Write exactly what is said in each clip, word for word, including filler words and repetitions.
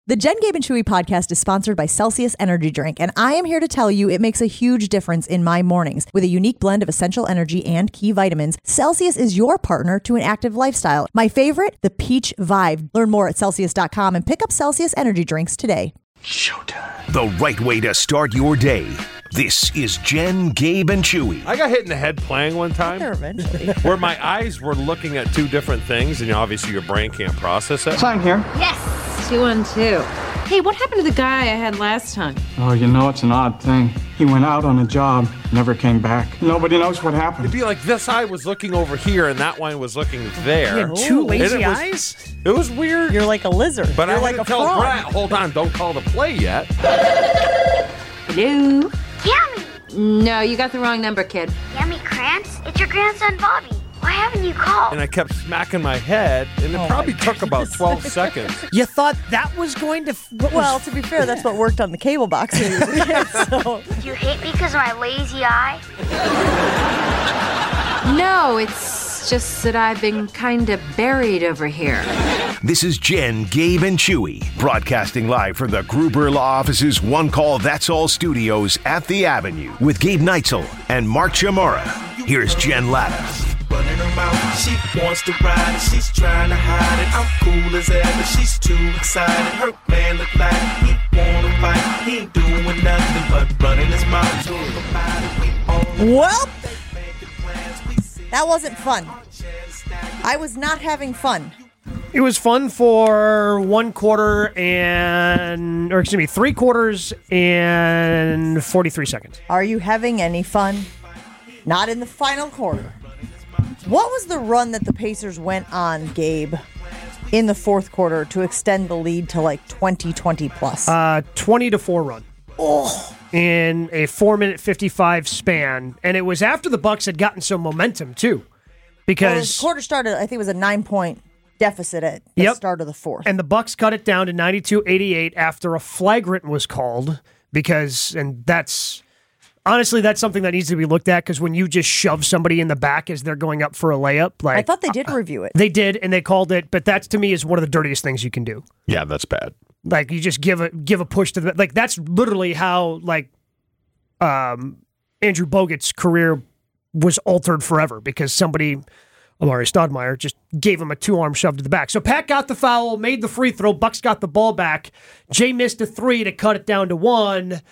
The Jen, Gabe, and Chewy podcast is sponsored by Celsius Energy Drink, and I am here to tell you it makes a huge difference in my mornings. With a unique blend of essential energy and key vitamins, Celsius is your partner to an active lifestyle. My favorite, the Peach Vibe. Learn more at Celsius dot com and pick up Celsius Energy Drinks today. Showtime. The right way to start your day. This is Jen, Gabe, and Chewy. I got hit in the head playing one time. There eventually. Where my eyes were looking at two different things, and you know, obviously your brain can't process it. Sign here. Yes, two one two. Hey, what happened to the guy I had last time? Oh, you know, it's an odd thing. He went out on a job, never came back. Nobody knows what happened. It'd be like this eye was looking over here, and that one was looking there. You had two lazy And it was- eyes? It was weird. You're like a lizard. But You're I like had a to tell frog. Brett, hold on, don't call the play yet. Hello? Yummy! No, you got the wrong number, kid. Yummy Krantz? It's your grandson Bobby. Why haven't you called? And I kept smacking my head, and it Oh probably my took about twelve seconds. You thought that was going to... F- what Well, was- to be fair, that's what worked on the cable box. when he was a kid, so. Do you hate me because of my lazy eye? No, it's just that I've been kind of buried over here. This is Jen, Gabe, and Chewy, broadcasting live from the Gruber Law Office's One Call That's All studios at the Avenue with Gabe Neitzel and Mark Chamorro. Here's Jen Latta. Running her mouth, she wants to ride and she's trying to hide it. I'm cool as ever, she's too excited. Her man look like he wanna fight. He ain't doing nothing but running his mouth. Talk about it, we all Well, that wasn't fun. I was not having fun. It was fun for one quarter and... Or excuse me, three quarters and forty-three seconds. Are you having any fun? Not in the final quarter. What was the run that the Pacers went on, Gabe, in the fourth quarter to extend the lead to like twenty, twenty plus? Uh, twenty to four run. oh, In a four minute fifty-five span. And it was after the Bucks had gotten some momentum, too. well, the Because... quarter started, I think it was a nine-point deficit at the Yep. start of the fourth. And the Bucks cut it down to ninety-two eighty-eight after a flagrant was called because, and that's, honestly, that's something that needs to be looked at because when you just shove somebody in the back as they're going up for a layup, like I thought they did review it. they did and they called it, but that to me is one of the dirtiest things you can do. Yeah, that's bad. Like you just give a give a push to the like that's literally how like um Andrew Bogut's career was altered forever because somebody Amari Stoudemire just gave him a two-arm shove to the back. So Pat got the foul, made the free throw, Bucks got the ball back. Jay missed a three to cut it down to one.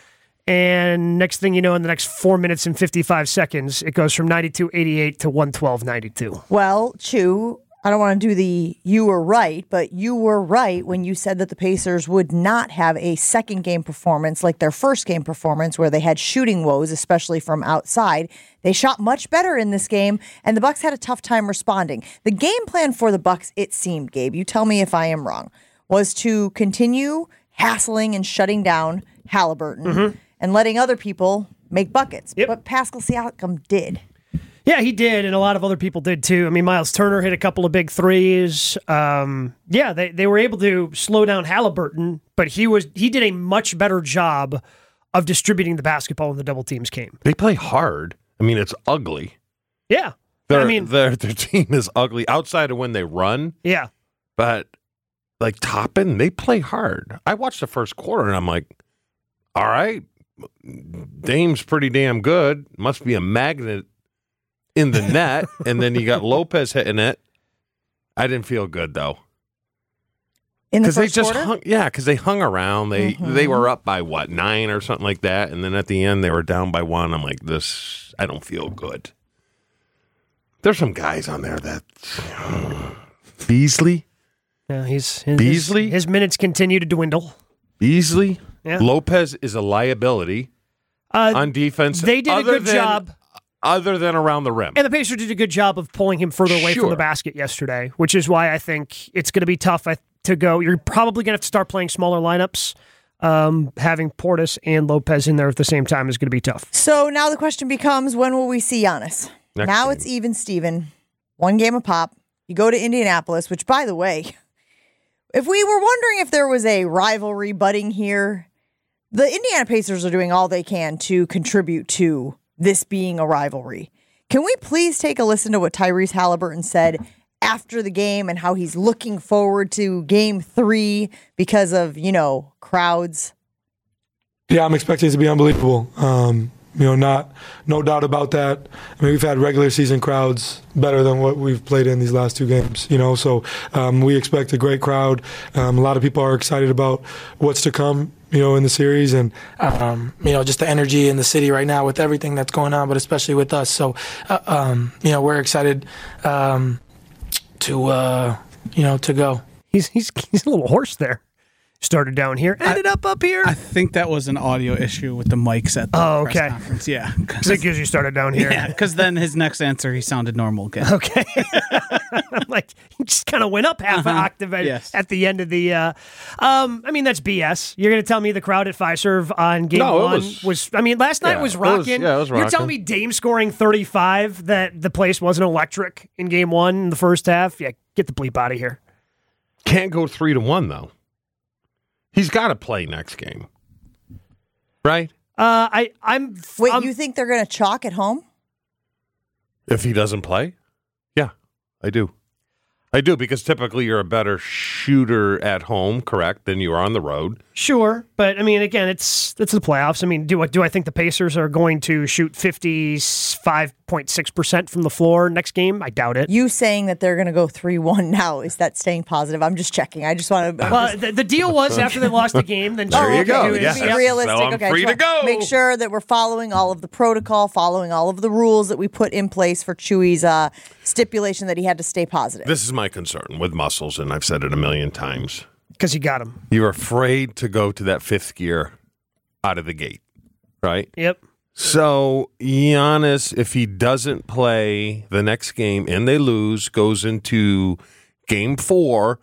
And next thing you know, in the next four minutes and fifty-five seconds, it goes from ninety-two eighty-eight to one twelve ninety-two. Well, Chew, I don't want to do the you were right, but you were right when you said that the Pacers would not have a second game performance like their first game performance where they had shooting woes, especially from outside. They shot much better in this game, and the Bucks had a tough time responding. The game plan for the Bucks, it seemed, Gabe, you tell me if I am wrong, was to continue hassling and shutting down Halliburton Mm-hmm. and letting other people make buckets. Yep. But Pascal Siakam did. Yeah, he did, and a lot of other people did too. I mean, Miles Turner hit a couple of big threes. Um, yeah, they, they were able to slow down Halliburton, but he was he did a much better job of distributing the basketball when the double teams came. They play hard. I mean, it's ugly. Yeah, Their, I mean, their their team is ugly outside of when they run, yeah, but like Toppin, they play hard. I watched the first quarter and I'm like, all right, Dame's pretty damn good. Must be a magnet in the net. And then you got Lopez hitting it. I didn't feel good though. In the Because they first just quarter? hung, yeah, because they hung around. They Mhm. they were up by what nine or something like that, and then at the end they were down by one. I'm like, this, I don't feel good. There's some guys on there that Beasley, yeah. He's his, Beasley? His, his minutes continue to dwindle. Beasley, Yeah. Lopez is a liability Uh, on defense. they did a other good than- job. other than around the rim. And the Pacers did a good job of pulling him further away from Sure. the basket yesterday, which is why I think it's going to be tough to go. You're probably going to have to start playing smaller lineups. Um, having Portis and Lopez in there at the same time is going to be tough. So now the question becomes, when will we see Giannis? Next now game. it's even Steven. One game a pop. You go to Indianapolis, which, by the way, if we were wondering if there was a rivalry budding here, the Indiana Pacers are doing all they can to contribute to this being a rivalry. Can we please take a listen to what Tyrese Halliburton said after the game and how he's looking forward to game three because of, you know, crowds? Yeah, I'm expecting it to be unbelievable. Um, you know, not no doubt about that. I mean, we've had regular season crowds better than what we've played in these last two games, you know, so um, we expect a great crowd. Um, a lot of people are excited about what's to come, you know, in the series, and um, you know, just the energy in the city right now with everything that's going on, but especially with us. So, uh, um, you know, we're excited um, to, uh, you know, to go. He's he's he's a little hoarse there. Started down here, ended I, up up here. I think that was an audio issue with the mics at the oh, press okay. conference. Yeah, because you started down here. Yeah, because then his next answer, he sounded normal again. Okay, like he just kind of went up half uh-huh. an octave at, yes. at the end of the. Uh, um, I mean, that's B S. You're going to tell me the crowd at Fiserv on game no, one was, was. I mean, last night yeah, was rocking. It was, yeah, it was rocking. You're telling me Dame scoring thirty-five that the place wasn't electric in game one in the first half? Yeah, get the bleep out of here. Can't go three to one though. He's got to play next game, right? Uh, I, I'm. Wait, I'm, you think they're going to chalk at home? If he doesn't play, yeah, I do. I do, because typically you're a better shooter at home, correct, than you are on the road. Sure, but I mean, again, it's it's the playoffs. I mean, do I do I think the Pacers are going to shoot fifty-five point six percent from the floor next game? I doubt it. You saying that they're going to go three one now, is that staying positive? I'm just checking. I just want to... Well, the, the deal was after they lost the game, then there you go. Is, yes. Be realistic. So I'm okay, free to go. Make sure that we're following all of the protocol, following all of the rules that we put in place for Chewy's uh, stipulation that he had to stay positive. This is my concern with muscles, and I've said it a million times. Because you got him. You're afraid to go to that fifth gear out of the gate, right? Yep. So Giannis, if he doesn't play the next game and they lose, goes into game four,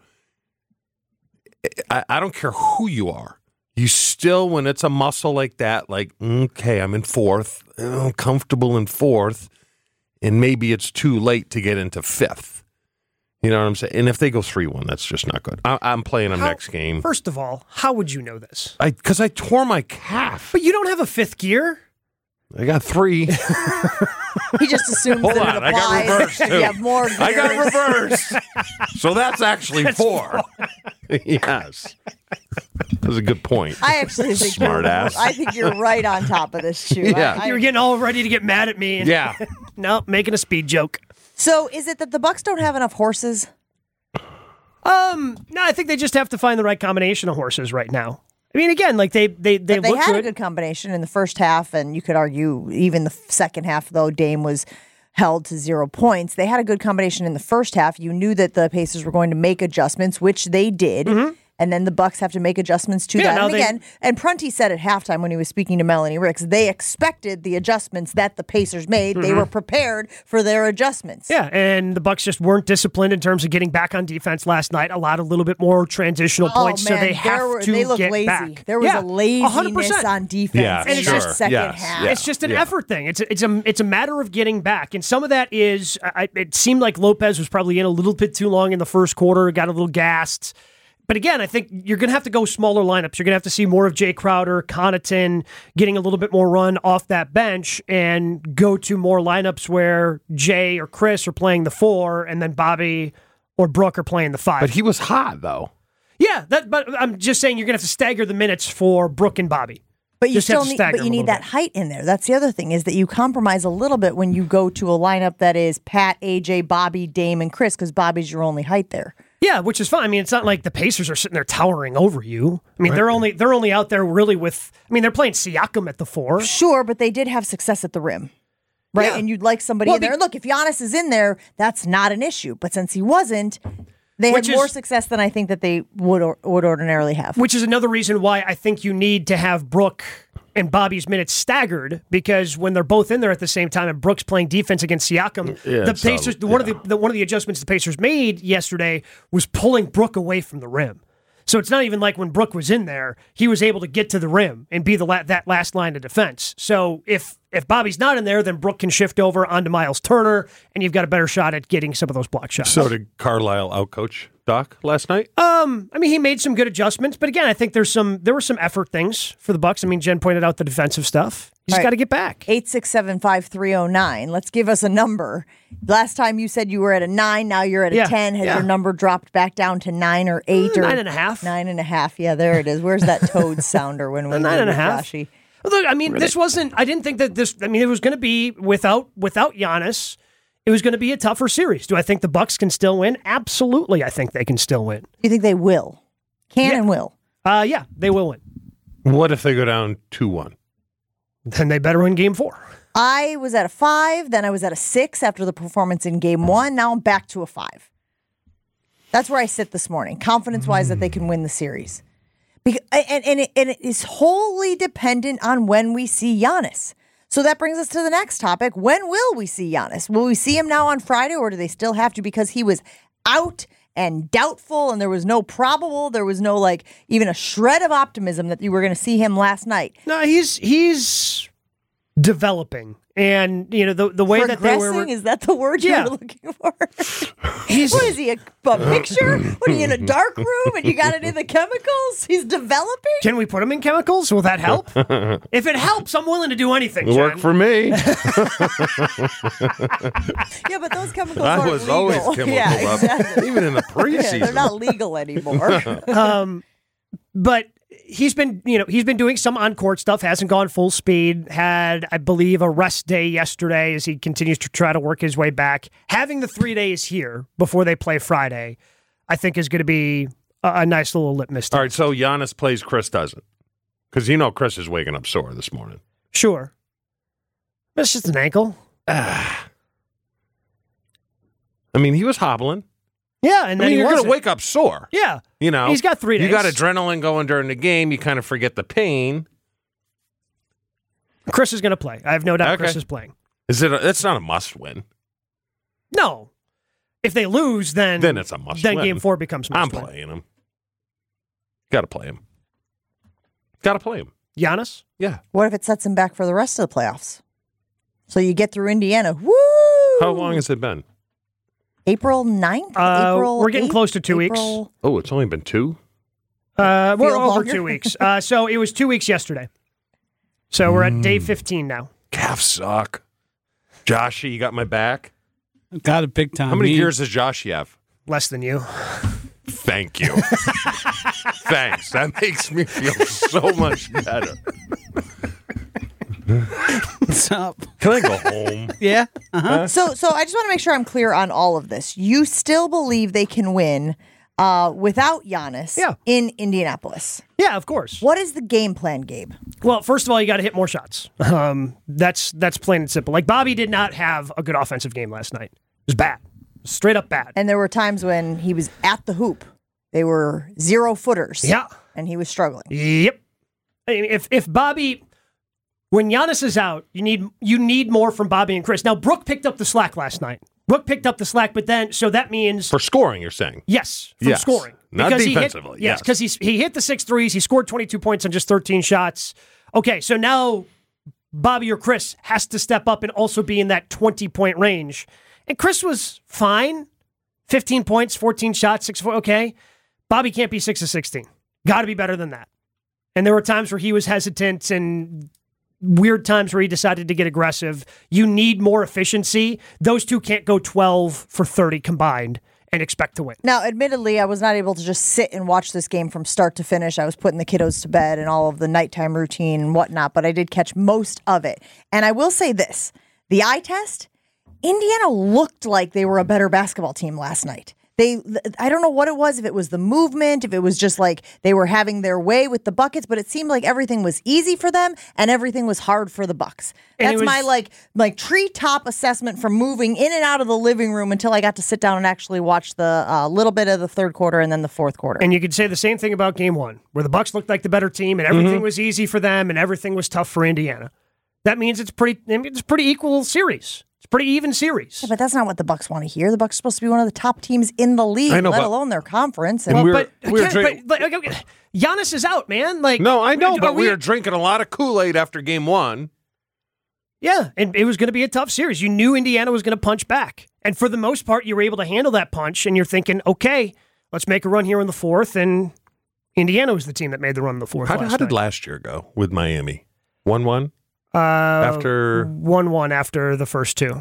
I, I don't care who you are. You still, when it's a muscle like that, like, okay, I'm in fourth, I'm comfortable in fourth, and maybe it's too late to get into fifth. You know what I'm saying? And if they go three one, that's just not good. I, I'm playing them How, next game. First of all, how would you know this? I Because I tore my calf. But you don't have a fifth gear? I got three. He just assumes Hold that on, it I got applies reversed, if too. you have more gears. I got reversed. So that's actually That's four. Yes. That's a good point. I actually think Smart you're, ass. I think you're right on top of this, Chew. Yeah. I, I, You're getting all ready to get mad at me. And Yeah. no, making a speed joke. So is it that the Bucks don't have enough horses? Um, no, I think they just have to find the right combination of horses right now. I mean, again, like they they they, But they look had good. a good combination in the first half, and you could argue even the second half, though Dame was held to zero points. They had a good combination in the first half. You knew that the Pacers were going to make adjustments, which they did. Mm-hmm. And then the Bucks have to make adjustments to Yeah, that. now And they- again, and Prunty said at halftime when he was speaking to Melanie Ricks, they expected the adjustments that the Pacers made. They were prepared for their adjustments. Yeah, and the Bucks just weren't disciplined in terms of getting back on defense last night. Allowed a little bit more transitional Oh, points, man, so they have there were, to they look get lazy. back. There was yeah, a laziness one hundred percent. on defense Yeah, in and it's the just- second yes, half. yeah. It's just an Yeah. effort thing. It's a, it's a it's a matter of getting back, and some of that is. I, it seemed like Lopez was probably in a little bit too long in the first quarter. Got a little gassed. But again, I think you're going to have to go smaller lineups. You're going to have to see more of Jay Crowder, Connaughton getting a little bit more run off that bench, and go to more lineups where Jay or Chris are playing the four, and then Bobby or Brooke are playing the five. But he was hot, though. Yeah, that. But I'm just saying you're going to have to stagger the minutes for Brooke and Bobby. But you Just have still to need, stagger but them you a need little that height in there. That's the other thing, is that you compromise a little bit when you go to a lineup that is Pat, A J, Bobby, Dame, and Chris, because Bobby's your only height there. Yeah, which is fine. I mean, it's not like the Pacers are sitting there towering over you. I mean, they're only they're only out there really with. I mean, they're playing Siakam at the four. Sure, but they did have success at the rim, right? Yeah. And you'd like somebody Well, in there. be- And look, if Giannis is in there, that's not an issue. But since he wasn't, they Which had is- more success than I think that they would or, would ordinarily have. Which is another reason why I think you need to have Brooke and Bobby's minutes staggered, because when they're both in there at the same time and Brooks playing defense against Siakam, Yeah, the it's, Pacers, um, one yeah. of the, the one of the adjustments the Pacers made yesterday was pulling Brooke away from the rim. So it's not even like when Brooke was in there, he was able to get to the rim and be the la- that last line of defense. So if if Bobby's not in there, then Brooke can shift over onto Miles Turner, and you've got a better shot at getting some of those block shots. So did Carlisle outcoach Doc last night? Um, I mean, he made some good adjustments, but again, I think there's some there were some effort things for the Bucks. I mean, Jen pointed out the defensive stuff. He's All right. got to get back. eight six seven, five three zero nine. Let's give us a number. Last time you said you were at a nine. Now you're at a Yeah, ten. Has yeah. your number dropped back down to nine or eight? Uh, or nine and a half. Nine and a half. Yeah, there it is. Where's that toad sounder when we A nine did and a with half. Rashi? Look, I mean, this wasn't. I didn't think that this. I mean, it was going to be without without Giannis. It was going to be a tougher series. Do I think the Bucks can still win? Absolutely, I think they can still win. You think they will? Can Yeah. and will. Uh, yeah, they will win. What if they go down two one? Then they better win Game Four. I was at a five, then I was at a six after the performance in game one. Now I'm back to a five. That's where I sit this morning, confidence-wise that they can win the series. Because, and, and, it, and it is wholly dependent on when we see Giannis. So that brings us to the next topic. When will we see Giannis? Will we see him now on Friday, or do they still have to because he was out and doubtful and there was no probable, there was no like even a shred of optimism that you were going to see him last night? No, he's he's developing, and you know the the way that they were. Progressing? Is that the word Yeah. you were looking for? He's, What is he, a, a picture? What are you in a dark room and you got it in the chemicals? He's developing? Can we put him in chemicals? Will that help? If it helps, I'm willing to do anything. Work Jen. for me. Yeah, but those chemicals I aren't was legal. always chemical Yeah, up, exactly. even in the Yeah, preseason. they're not legal anymore. um, but he's been, you know, he's been doing some on-court stuff. Hasn't gone full speed. Had, I believe, a rest day yesterday as he continues to try to work his way back. Having the three days here before they play Friday, I think is going to be a, a nice little litmus test. All right, so Giannis plays, Chris doesn't. Because you know Chris is waking up sore this morning. Sure, it's just an ankle. Ah. I mean, he was hobbling. Yeah, and I then mean, he you're going wasn't. to wake up sore. Yeah, You know, He's got three You got days. adrenaline going during the game. You kind of forget the pain. Chris is going to play. I have no doubt Okay. Chris is playing. Is it? A, it's not a must win. No, if they lose, then Then it's a must Then win. Game Four becomes must I'm win. playing him. Got to play him. Got to play him. Giannis. Yeah. What if it sets him back for the rest of the playoffs? So you get through Indiana. Woo! How long has it been? April ninth? Uh, April we're getting eighth? close to two April... weeks. Oh, it's only been two? Uh, we're Feel over longer? two weeks. Uh, so it was two weeks yesterday. So we're Hmm. at day fifteen now. Calves suck. Joshy, you got my back? Got a big time. How many Me- years does Joshy have? Less than you. Thank you. Thanks. That makes me feel so much better. What's up? Can I go home? Yeah. Uh-huh. So, so I just want to make sure I'm clear on all of this. You still believe they can win uh, without Giannis Yeah. in Indianapolis. Yeah, of course. What is the game plan, Gabe? Well, first of all, you got to hit more shots. Um, that's that's plain and simple. Like Bobby did not have a good offensive game last night. It was bad, straight up bad. And there were times when he was at the hoop. They were zero footers. Yeah. And he was struggling. Yep. I mean, If if Bobby, when Giannis is out, you need you need more from Bobby and Chris. Now Brooke picked up the slack last night. Brooke picked up the slack, but then so that means For scoring, you're saying? yes, from Yes. scoring. Not Because he hit- defensively, yes, yes. because he's he hit the six threes. He scored twenty-two points on just thirteen shots. Okay, so now Bobby or Chris has to step up and also be in that twenty-point range. And Chris was fine. fifteen points, fourteen shots, six four. Okay. Bobby can't be six of sixteen. Got to be better than that. And there were times where he was hesitant and weird times where he decided to get aggressive. You need more efficiency. Those two can't go twelve for thirty combined and expect to win. Now, admittedly, I was not able to just sit and watch this game from start to finish. I was putting the kiddos to bed and all of the nighttime routine and whatnot, but I did catch most of it. And I will say this, the eye test, Indiana looked like they were a better basketball team last night. They, I don't know what it was, if it was the movement, if it was just like they were having their way with the buckets, but it seemed like everything was easy for them and everything was hard for the Bucks. And it That's was- my like like treetop assessment from moving in and out of the living room until I got to sit down and actually watch the uh, little bit of the third quarter and then the fourth quarter. And you could say the same thing about game one, where the Bucks looked like the better team and everything Mm-hmm. was easy for them and everything was tough for Indiana. That means it's pretty I mean, it's a pretty equal series. It's a pretty even series. but that's not what the Bucks want to hear. The Bucks are supposed to be one of the top teams in the league, I know, let but- alone their conference. And And we were- but, we were again, drink- but, but okay, okay, Giannis is out, man. Like No, I know, are but we were drinking a lot of Kool-Aid after game one. Yeah, and it was going to be a tough series. You knew Indiana was going to punch back. And for the most part, you were able to handle that punch, and you're thinking, okay, let's make a run here in the fourth. And Indiana was the team that made the run in the fourth How, last how did night. last year go with Miami? one one? Uh, After one one after the first two.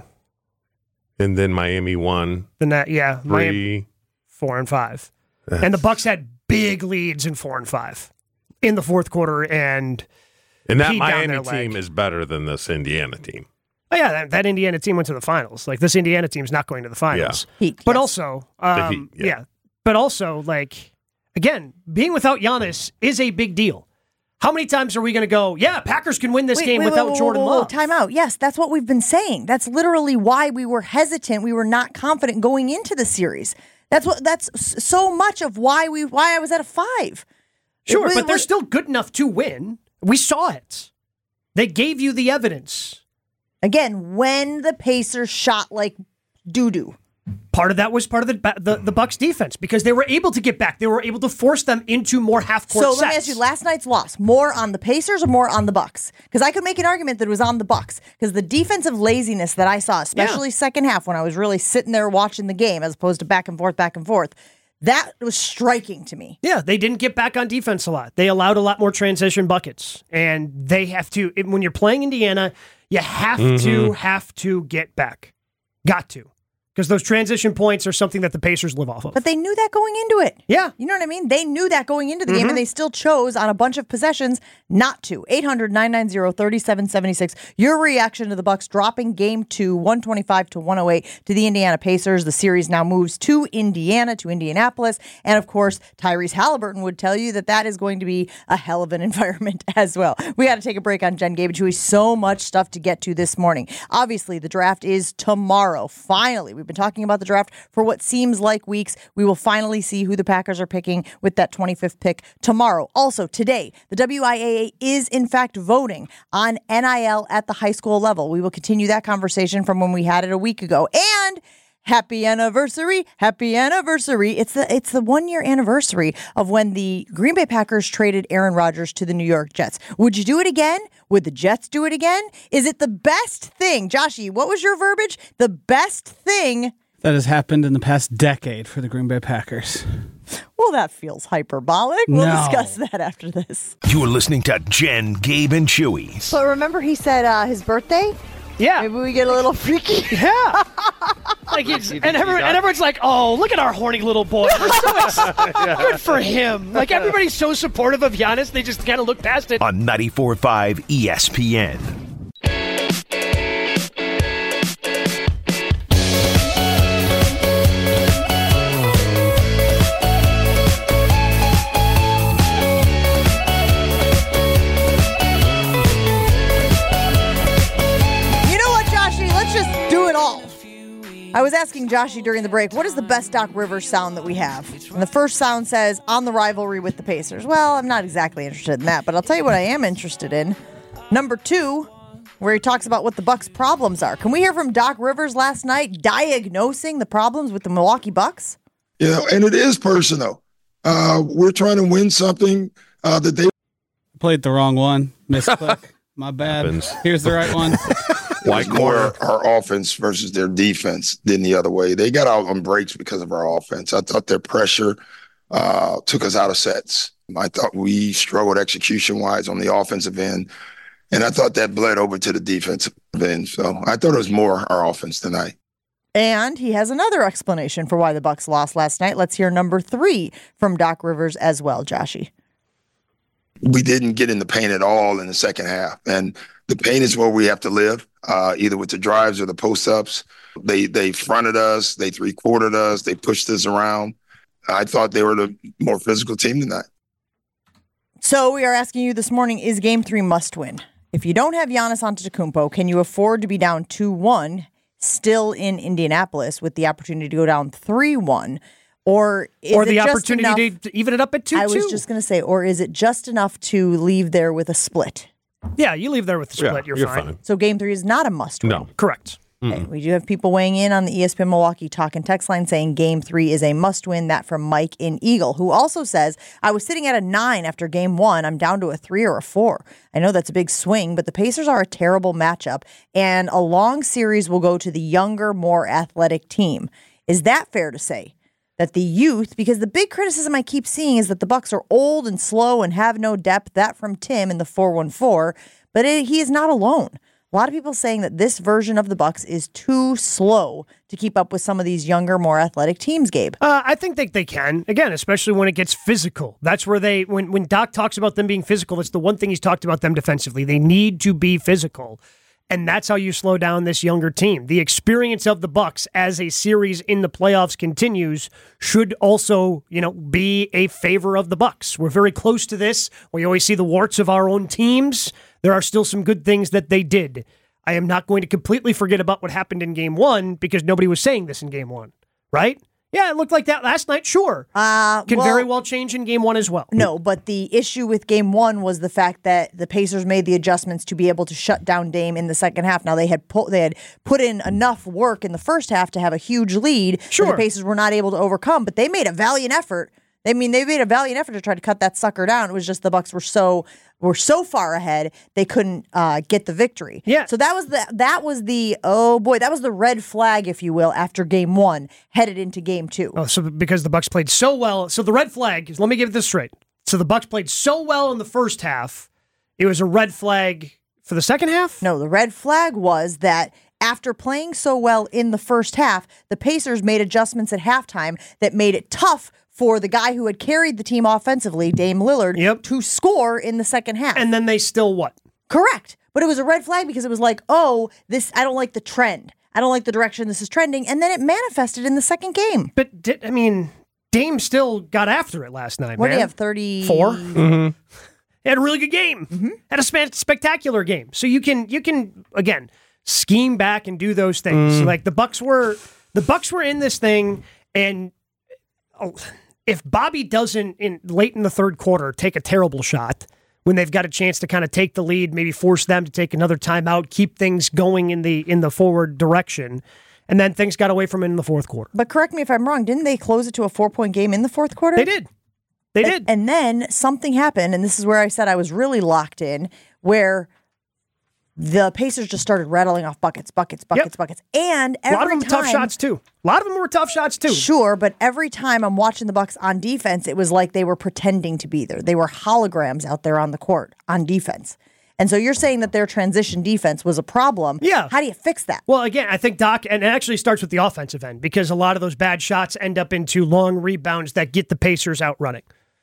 and then Miami won The net, yeah, Miami, three. four and five, and the Bucks had big leads in four and five in the fourth quarter, and And that peed down Miami their team leg. is better than this Indiana team. Oh yeah, that, that Indiana team went to the finals. Like this Indiana team's not going to the finals. Heat, But yes. also, um, Heat, yeah. yeah. But also, like again, being without Giannis is a big deal. How many times are we going to go? Yeah, Packers can win this Wait, game wait, without whoa, whoa, Jordan whoa, whoa, Love. Time out. Yes, that's what we've been saying. That's literally why we were hesitant. We were not confident going into the series. That's what. That's s- so much of why we why I was at a five. Sure, It- but they're it- still good enough to win. We saw it. They gave you the evidence. Again, when the Pacers shot like doo doo. Part of that was part of the the, the Bucks defense because they were able to get back. They were able to force them into more half court So sets. let me ask you: last night's loss more on the Pacers or more on the Bucks? Because I could make an argument that it was on the Bucks because the defensive laziness that I saw, especially second half when I was really sitting there watching the game as opposed to back and forth, back and forth, that was striking to me. Yeah, they didn't get back on defense a lot. They allowed a lot more transition buckets, and they have to. When you're playing Indiana, you have Mm-hmm. to have to get back. Got to. Because those transition points are something that the Pacers live off of. But they knew that going into it. Yeah. You know what I mean? They knew that going into the game, and they still chose on a bunch of possessions not to. eight hundred, nine nine zero, three seven seven six. Your reaction to the Bucks dropping game two, one twenty-five to one oh eight to the Indiana Pacers. The series now moves to Indiana, to Indianapolis. And, of course, Tyrese Halliburton would tell you that that is going to be a hell of an environment as well. We got to take a break on Jen Gabe and Chewy. So much stuff to get to this morning. Obviously, the draft is tomorrow. Finally, we've been talking about the draft for what seems like weeks. We will finally see who the Packers are picking with that twenty-fifth pick tomorrow. Also, today, the W I A A is in fact voting on N I L at the high school level. We will continue that conversation from when we had it a week ago. And happy anniversary, happy anniversary. It's the it's the one year anniversary of when the Green Bay Packers traded Aaron Rodgers to the New York Jets. Would you do it again? Would the Jets do it again? Is it the best thing? Joshy, what was your verbiage? The best thing That has happened in the past decade for the Green Bay Packers. Well, that feels hyperbolic. We'll No. discuss that after this. You're listening to Jen, Gabe, and Chewy. So remember he said uh, his birthday? Yeah. Maybe we get a little freaky. Yeah. Like it's, and, everyone, and everyone's like, oh, look at our horny little boy. We're so ex- Good for him. Like everybody's so supportive of Giannis, they just kind of look past it. On ninety-four point five E S P N. You know what, Joshy? Let's just do it all. I was asking Joshy during the break, what is the best Doc Rivers sound that we have? And the first sound says, on the rivalry with the Pacers. Well, I'm not exactly interested in that, but I'll tell you what I am interested in. Number two, where he talks about what the Bucks' problems are. Can we hear from Doc Rivers last night diagnosing the problems with the Milwaukee Bucks? You know, and it is personal. Uh, we're trying to win something uh, that they Played the wrong one. Misclick. My bad. Happens. Here's the right one. White more our offense versus their defense than the other way. They got out on breaks because of our offense. I thought their pressure uh, took us out of sets. I thought we struggled execution-wise on the offensive end, and I thought that bled over to the defensive end. So I thought it was more our offense tonight. And he has another explanation for why the Bucks lost last night. Let's hear number three from Doc Rivers as well, Joshy. We didn't get in the paint at all in the second half. And the paint is where we have to live, uh, either with the drives or the post-ups. They they fronted us. They three-quartered us. They pushed us around. I thought they were the more physical team tonight. So we are asking you this morning, is game three must win? If you don't have Giannis Antetokounmpo, can you afford to be down two one still in Indianapolis with the opportunity to go down three one? Or is or the it just opportunity enough, to even it up at two two. I was just going to say, or is it just enough to leave there with a split? Yeah, you leave there with the split, Yeah, you're, you're fine. fine. So game three is not a must win. No. Correct. Okay, we do have people weighing in on the E S P N Milwaukee talk and text line saying game three is a must win. That from Mike in Eagle, who also says, I was sitting at a nine after game one. I'm down to a three or a four. I know that's a big swing, but the Pacers are a terrible matchup, and a long series will go to the younger, more athletic team. Is that fair to say? That the youth, because the big criticism I keep seeing is that the Bucks are old and slow and have no depth. That from Tim in the four one four. but it, he is not alone. A lot of people saying that this version of the Bucs is too slow to keep up with some of these younger, more athletic teams, Gabe. Uh, I think they, they can. Again, especially when it gets physical. That's where they, when, when Doc talks about them being physical, that's the one thing he's talked about them defensively. They need to be physical. And that's how you slow down this younger team. The experience of the Bucs as a series in the playoffs continues should also, you know, be a favor of the Bucs. We're very close to this. We always see the warts of our own teams. There are still some good things that they did. I am not going to completely forget about what happened in game one because nobody was saying this in game one, right? Yeah, it looked like that last night, sure. Uh, Can well, very well change in game one as well. No, but the issue with game one was the fact that the Pacers made the adjustments to be able to shut down Dame in the second half. Now, they had put, they had put in enough work in the first half to have a huge lead sure. that the Pacers were not able to overcome, but they made a valiant effort. I mean, they made a valiant effort to try to cut that sucker down. It was just the Bucs were so were so far ahead they couldn't uh, get the victory. Yeah. So that was the that was the oh boy that was the red flag, if you will, after game one headed into game two. Oh, so because the Bucs played so well, so the red flag is, let me get this straight. So the Bucs played so well in the first half, it was a red flag for the second half? No, the red flag was that after playing so well in the first half, the Pacers made adjustments at halftime that made it tough for the guy who had carried the team offensively, Dame Lillard, yep. to score in the second half. And then they still what? Correct. But it was a red flag because it was like, oh, this I don't like the trend. I don't like the direction this is trending. And then it manifested in the second game. But, did, I mean, Dame still got after it last night, What man. do you have, thirty? Four? Mm-hmm. He had a really good game. Mm-hmm. Had a spe- spectacular game. So you can, you can again, scheme back and do those things. Mm. Like the Bucs were, the Bucs were in this thing, and oh, if Bobby doesn't, in late in the third quarter, take a terrible shot when they've got a chance to kind of take the lead, maybe force them to take another timeout, keep things going in the in the forward direction, and then things got away from it in the fourth quarter. But correct me if I'm wrong, didn't they close it to a four-point game in the fourth quarter? They did. They and, did. And then something happened, and this is where I said I was really locked in, where the Pacers just started rattling off buckets, buckets, buckets, Yep. buckets. And every a lot of them time, were tough shots, too. A lot of them were tough shots, too. Sure, but every time I'm watching the Bucs on defense, it was like they were pretending to be there. They were holograms out there on the court on defense. And so you're saying that their transition defense was a problem. Yeah. How do you fix that? Well, again, I think Doc, and it actually starts with the offensive end, because a lot of those bad shots end up into long rebounds that get the Pacers out running.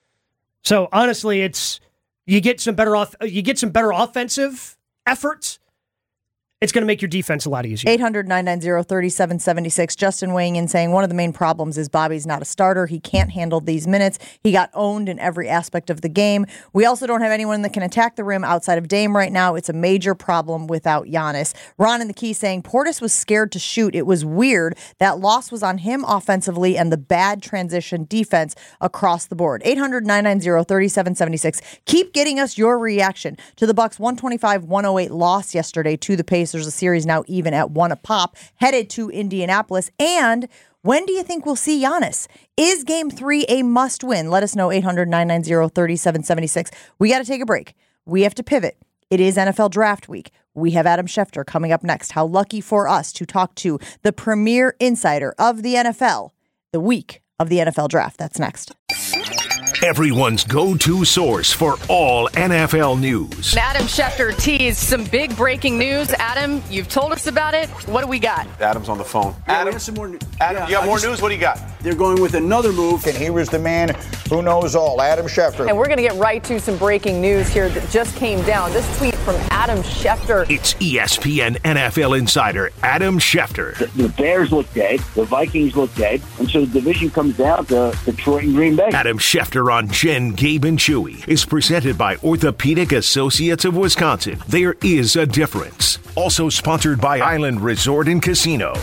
So honestly, it's you get some better off, you get some better offensive efforts. It's going to make your defense a lot easier. eight hundred, nine nine zero, three seven seven six. Justin weighing in saying one of the main problems is Bobby's not a starter. He can't handle these minutes. He got owned in every aspect of the game. We also don't have anyone that can attack the rim outside of Dame right now. It's a major problem without Giannis. Ron in the key saying Portis was scared to shoot. It was weird. That loss was on him offensively and the bad transition defense across the board. eight hundred, nine nine zero, three seven seven six. Keep getting us your reaction to the Bucs' one twenty-five one oh eight loss yesterday to the Pacers. There's a series now even at one a pop, headed to Indianapolis. And when do you think we'll see Giannis? Is game three a must win? Let us know, eight hundred, nine nine zero, three seven seven six. We got to take a break. We have to pivot. It is N F L Draft Week. We have Adam Schefter coming up next. How lucky for us to talk to the premier insider of the N F L the week of the N F L Draft. That's next. Everyone's go-to source for all N F L news. Adam Schefter teased some big breaking news. Adam, you've told us about it. What do we got? Adam's on the phone. Yeah, Adam, we have some more, Adam, yeah, you got I more just, news? What do you got? They're going with another move. And he was the man who knows all, Adam Schefter. And we're going to get right to some breaking news here that just came down. This tweet from Adam Schefter. It's E S P N N F L insider Adam Schefter. The, the Bears look dead. The Vikings look dead. And so the division comes down to Detroit and Green Bay. Adam Schefter on Jen, Gabe, and Chewy is presented by Orthopedic Associates of Wisconsin. There is a difference. Also sponsored by Island Resort and Casino.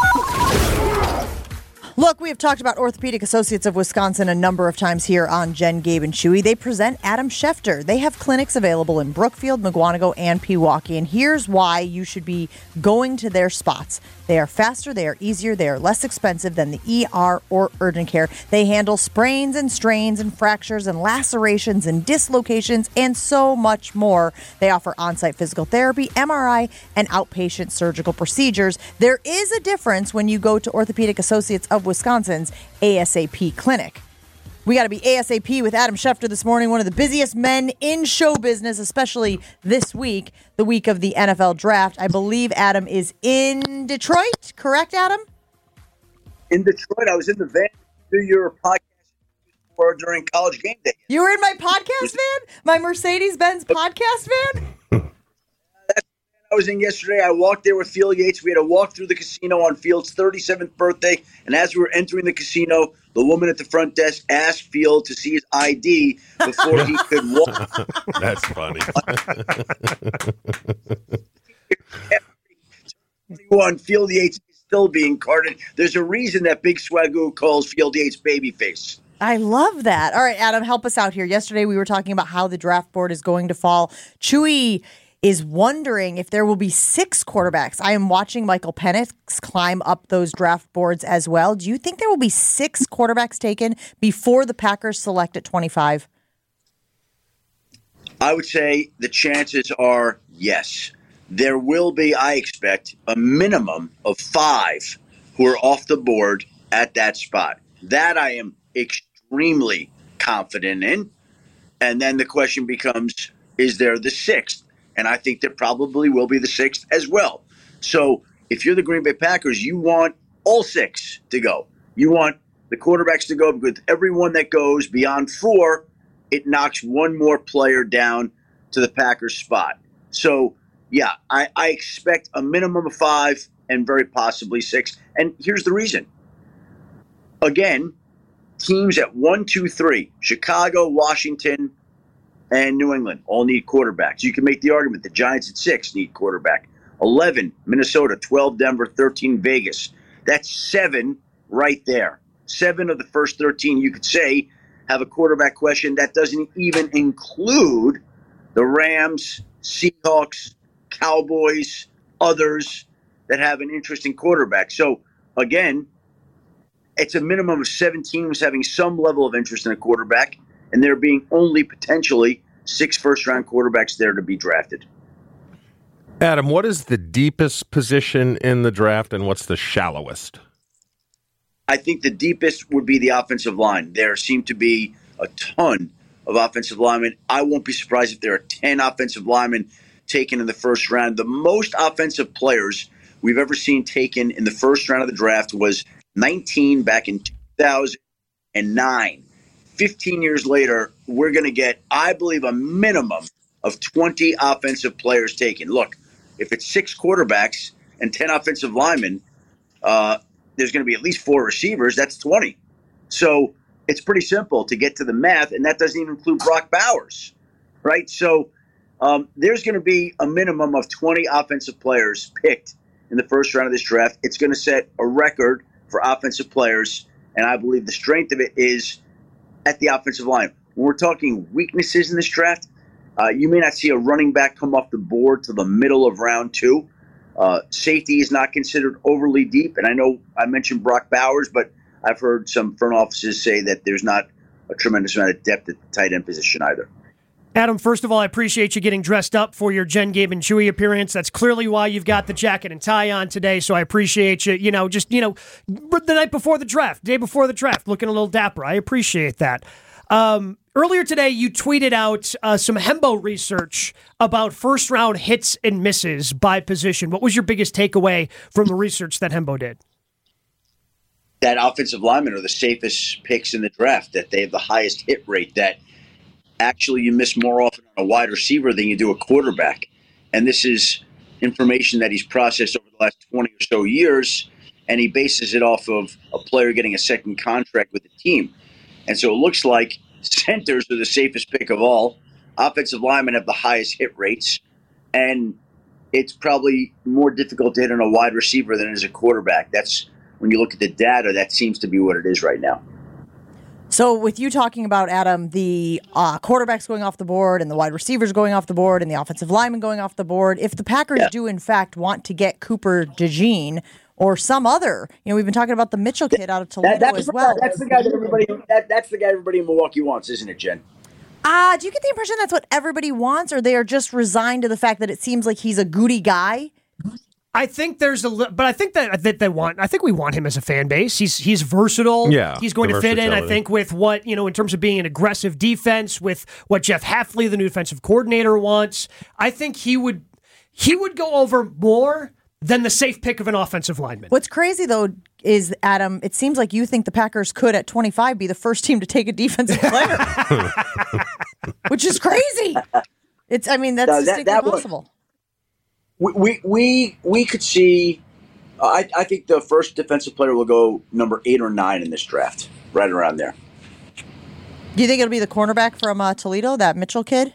Look, we have talked about Orthopedic Associates of Wisconsin a number of times here on Jen, Gabe, and Chewy. They present Adam Schefter. They have clinics available in Brookfield, Mugwanago, and Pewaukee. And here's why you should be going to their spots. They are faster, they are easier, they are less expensive than the E R or urgent care. They handle sprains and strains and fractures and lacerations and dislocations and so much more. They offer on-site physical therapy, M R I, and outpatient surgical procedures. There is a difference when you go to Orthopedic Associates of Wisconsin's A S A P clinic. We got to be ASAP with Adam Schefter this morning, one of the busiest men in show business, especially this week, the week of the N F L draft. I believe Adam is in Detroit, correct, Adam? In Detroit. I was in the van to do your podcast for during college game day. You were in my podcast van? My Mercedes-Benz podcast van? I was in yesterday. I walked there with Field Yates. We had to walk through the casino on Field's thirty-seventh birthday. And as we were entering the casino, the woman at the front desk asked Field to see his I D before he could walk. That's funny. twenty-one, Field Yates is still being carded. There's a reason that Big Swagoo calls Field Yates babyface. I love that. All right, Adam, help us out here. Yesterday we were talking about how the draft board is going to fall. Chewy is wondering if there will be six quarterbacks. I am watching Michael Penix climb up those draft boards as well. Do you think there will be six quarterbacks taken before the Packers select at twenty-five? I would say the chances are yes. There will be, I expect, a minimum of five who are off the board at that spot. That I am extremely confident in. And then the question becomes, is there the sixth? And I think there probably will be the sixth as well. So if you're the Green Bay Packers, you want all six to go. You want the quarterbacks to go, because everyone that goes beyond four, it knocks one more player down to the Packers spot. So, yeah, I, I expect a minimum of five and very possibly six. And here's the reason. Again, teams at one, two, three, Chicago, Washington, and New England all need quarterbacks. You can make the argument the Giants at six need quarterback. eleven, Minnesota. twelve, Denver. thirteen, Vegas. That's seven right there. Seven of the first thirteen, you could say, have a quarterback question. That doesn't even include the Rams, Seahawks, Cowboys, others that have an interesting quarterback. So, again, it's a minimum of seven teams having some level of interest in a quarterback, and there being only potentially six first-round quarterbacks there to be drafted. Adam, what is the deepest position in the draft, and what's the shallowest? I think the deepest would be the offensive line. There seem to be a ton of offensive linemen. I won't be surprised if there are ten offensive linemen taken in the first round. The most offensive players we've ever seen taken in the first round of the draft was nineteen back in two thousand nine. fifteen years later, we're going to get, I believe, a minimum of twenty offensive players taken. Look, if it's six quarterbacks and ten offensive linemen, uh, there's going to be at least four receivers. That's twenty. So it's pretty simple to get to the math, and that doesn't even include Brock Bowers, right? So um, there's going to be a minimum of twenty offensive players picked in the first round of this draft. It's going to set a record for offensive players, and I believe the strength of it is at the offensive line. When we're talking weaknesses in this draft, uh, you may not see a running back come off the board to the middle of round two. Uh, safety is not considered overly deep, and I know I mentioned Brock Bowers, but I've heard some front offices say that there's not a tremendous amount of depth at the tight end position either. Adam, first of all, I appreciate you getting dressed up for your Jen, Gabe, and Chewy appearance. That's clearly why you've got the jacket and tie on today, so I appreciate you, you know, just, you know, the night before the draft, day before the draft, looking a little dapper. I appreciate that. Um, earlier today, you tweeted out uh, some Hembo research about first-round hits and misses by position. What was your biggest takeaway from the research that Hembo did? That offensive linemen are the safest picks in the draft, that they have the highest hit rate, that actually you miss more often on a wide receiver than you do a quarterback. And this is information that he's processed over the last twenty or so years, and he bases it off of a player getting a second contract with the team. And so it looks like centers are the safest pick of all. Offensive linemen have the highest hit rates, and it's probably more difficult to hit on a wide receiver than it is a quarterback. That's when you look at the data, that seems to be what it is right now. So with you talking about, Adam, the uh, quarterbacks going off the board and the wide receivers going off the board and the offensive linemen going off the board, if the Packers yeah. do in fact want to get Cooper DeJean or some other, you know, we've been talking about the Mitchell kid out of Toledo that, as well. That's the guy that everybody. That, that's the guy everybody in Milwaukee wants, isn't it, Jen? Uh, do you get the impression that's what everybody wants, or they are just resigned to the fact that it seems like he's a goody guy? I think there's a, li- but I think that that they want. I think we want him as a fan base. He's he's versatile. Yeah, he's going to fit in. I think with what you know in terms of being an aggressive defense, with what Jeff Hafley, the new defensive coordinator, wants. I think he would he would go over more than the safe pick of an offensive lineman. What's crazy though is Adam. It seems like you think the Packers could at twenty-five be the first team to take a defensive player, which is crazy. It's. I mean, that's No, just that- that was- impossible. We we we, we could see. Uh, I I think the first defensive player will go number eight or nine in this draft, right around there. Do you think it'll be the cornerback from uh, Toledo, that Mitchell kid?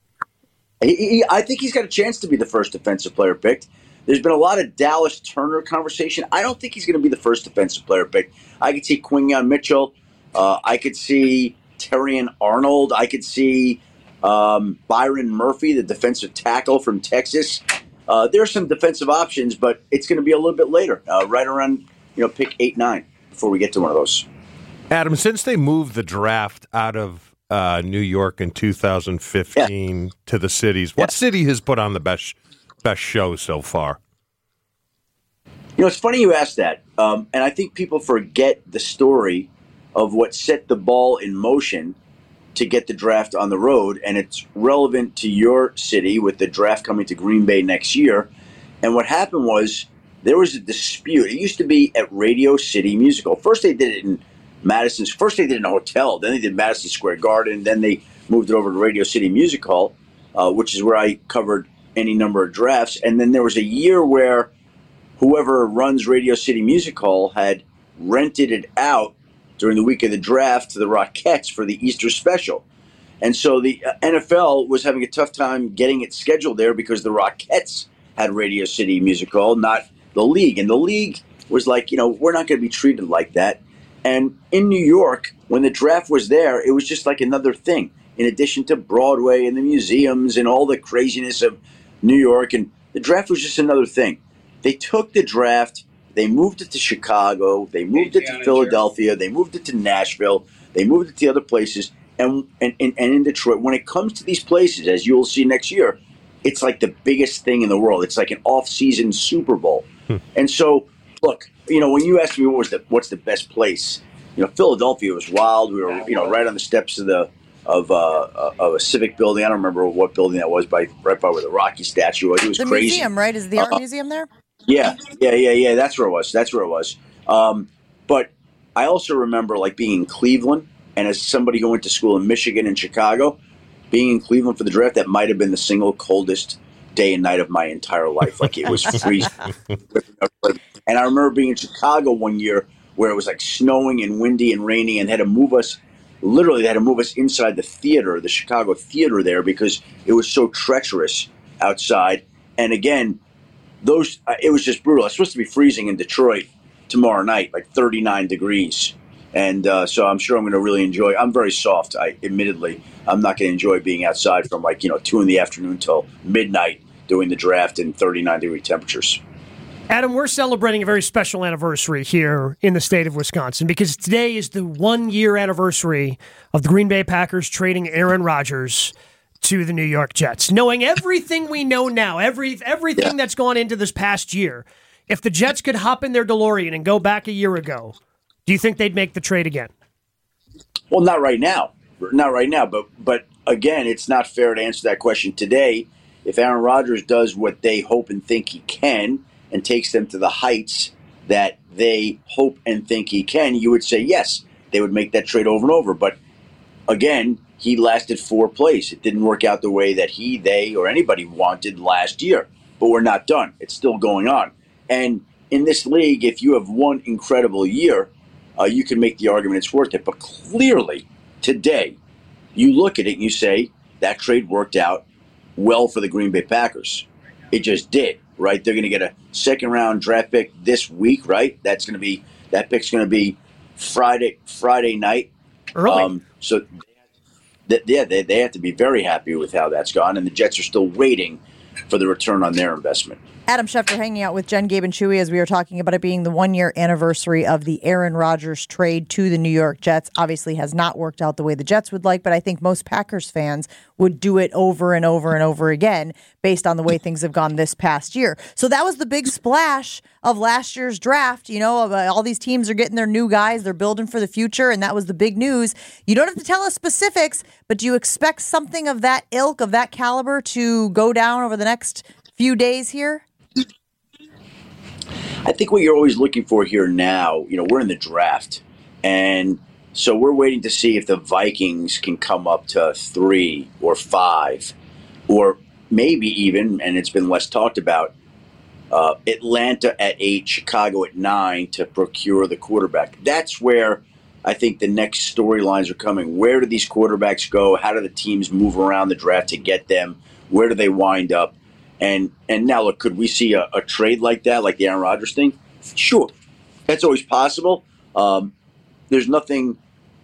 He, he, I think he's got a chance to be the first defensive player picked. There's been a lot of Dallas Turner conversation. I don't think he's going to be the first defensive player picked. I could see Quinyon Mitchell. Uh, I could see Terrion Arnold. I could see um, Byron Murphy, the defensive tackle from Texas. Uh, there are some defensive options, but it's going to be a little bit later, uh, right around you know pick eight, nine, before we get to one of those. Adam, since they moved the draft out of uh, New York in two thousand fifteen yeah. to the cities, what yeah. city has put on the best best show so far? You know, it's funny you asked that, um, and I think people forget the story of what set the ball in motion to get the draft on the road, and it's relevant to your city with the draft coming to Green Bay next year. And what happened was there was a dispute. It used to be at Radio City Music Hall. First they did it in Madison. First they did it in a hotel. Then they did Madison Square Garden. Then they moved it over to Radio City Music Hall, uh, which is where I covered any number of drafts. And then there was a year where whoever runs Radio City Music Hall had rented it out during the week of the draft to the Rockettes for the Easter special. And so the N F L was having a tough time getting it scheduled there because the Rockettes had Radio City Music Hall, not the league. And the league was like, you know, we're not going to be treated like that. And in New York, when the draft was there, it was just like another thing. In addition to Broadway and the museums and all the craziness of New York, and the draft was just another thing. They took the draft, they moved it to Chicago, they moved it to Philadelphia, they moved it to Nashville, they moved it to other places, and, and, and, and in Detroit. When it comes to these places, as you'll see next year, it's like the biggest thing in the world. It's like an off-season Super Bowl. Hmm. And so, look, you know, when you asked me what was the what's the best place, you know, Philadelphia was wild. We were, you know, right on the steps of the of uh, of a civic building. I don't remember what building that was, by right by where the Rocky statue was. It was the crazy. The museum, right? Is the art uh, museum there? Yeah, yeah, yeah, yeah. That's where it was. That's where it was. Um, but I also remember like being in Cleveland, and as somebody who went to school in Michigan and Chicago, being in Cleveland for the draft, that might have been the single coldest day and night of my entire life. Like it was freezing. And I remember being in Chicago one year where it was like snowing and windy and rainy, and had to move us. Literally, they had to move us inside the theater, the Chicago theater there, because it was so treacherous outside. And again, those uh, it was just brutal. It's supposed to be freezing in Detroit tomorrow night, like thirty-nine degrees. And uh, so I'm sure I'm going to really enjoy. I'm very soft. I admittedly, I'm not going to enjoy being outside from like, you know, two in the afternoon till midnight doing the draft in thirty-nine degree temperatures. Adam, we're celebrating a very special anniversary here in the state of Wisconsin because today is the one-year anniversary of the Green Bay Packers trading Aaron Rodgers to the New York Jets. Knowing everything we know now, every everything yeah. that's gone into this past year, if the Jets could hop in their DeLorean and go back a year ago, do you think they'd make the trade again? Well, not right now. Not right now. But, but again, it's not fair to answer that question today. If Aaron Rodgers does what they hope and think he can and takes them to the heights that they hope and think he can, you would say, yes, they would make that trade over and over. But again, he lasted four plays. It didn't work out the way that he, they, or anybody wanted last year. But we're not done. It's still going on. And in this league, if you have one incredible year, uh, you can make the argument it's worth it. But clearly, today, you look at it and you say, that trade worked out well for the Green Bay Packers. It just did, right? They're going to get a second-round draft pick this week, right? That's going to be that pick's going to be Friday Friday night. Early. Um, so, th- yeah, they, they have to be very happy with how that's gone, and the Jets are still waiting for the return on their investment. Adam Schefter hanging out with Jen, Gabe, and Chewy as we were talking about it being the one-year anniversary of the Aaron Rodgers trade to the New York Jets. Obviously has not worked out the way the Jets would like, but I think most Packers fans would do it over and over and over again based on the way things have gone this past year. So that was the big splash of last year's draft. You know, of, uh, all these teams are getting their new guys. They're building for the future, and that was the big news. You don't have to tell us specifics, but do you expect something of that ilk, of that caliber to go down over the next few days here? I think what you're always looking for here now, you know, we're in the draft. And so we're waiting to see if the Vikings can come up to three or five, or maybe even, and it's been less talked about, uh, Atlanta at eight, Chicago at nine to procure the quarterback. That's where I think the next storylines are coming. Where do these quarterbacks go? How do the teams move around the draft to get them? Where do they wind up? And and now, look, could we see a, a trade like that, like the Aaron Rodgers thing? Sure. That's always possible. Um, there's nothing